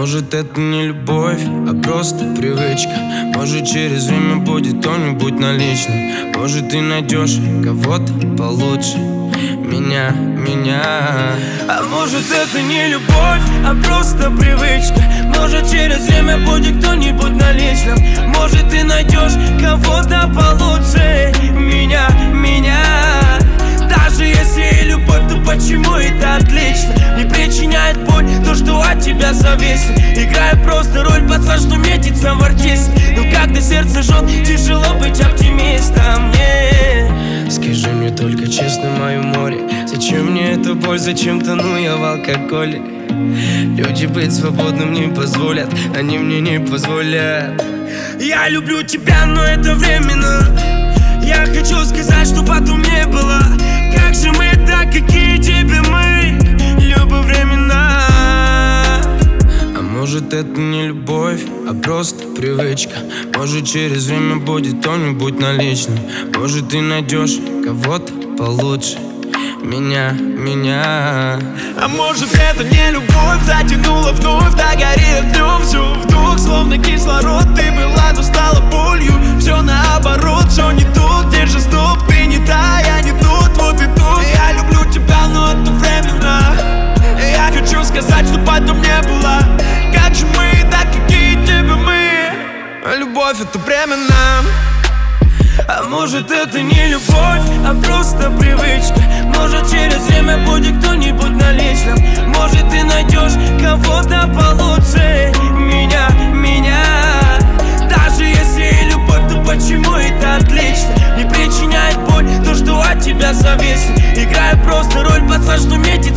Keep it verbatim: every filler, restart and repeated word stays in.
может это не любовь, а просто привычка. Может через время будет кто-нибудь наличным. Может ты найдешь кого-то получше меня, меня. А может это не любовь, а просто привычка. Может через время будет кто-нибудь наличным. Может ты найдешь кого-то получше меня, меня. Даже если и любовь, то почему это отлично? Не причиняет боль то, что от тебя зависит. Играю просто роль пацан, что метится в артист. Но когда сердце жжет, тяжело быть оптимистом. Yeah. Скажи мне только честно, мое море, зачем мне эта боль, зачем тону я в алкоголе? Люди быть свободным не позволят, они мне не позволят. Я люблю тебя, но это временно. Я хочу сказать, что потом не было. Как же мы так, какие тебе мы? Любовь времена. А может это не любовь, а просто привычка. Может через время будет кто-нибудь наличным. Может ты найдешь кого-то получше меня, меня. А может это не любовь, затянула вновь, догорит днем все вдох, словно кислород. Ты была, но стала болью. Все наоборот, все не то, где же стоп? Ты не та, я не тот, вот и тут. Я люблю тебя, но это временно. Я хочу сказать, что потом не было. Как же мы, так какие тебе мы? Любовь это временно. А может это не любовь, а просто привычка. Может через время будет кто-нибудь наличным. Может ты найдешь кого-то получше меня, меня. Даже если и любовь, то почему это отлично? Не причиняет боль то, что от тебя зависит. Играю просто роль пацан, что метит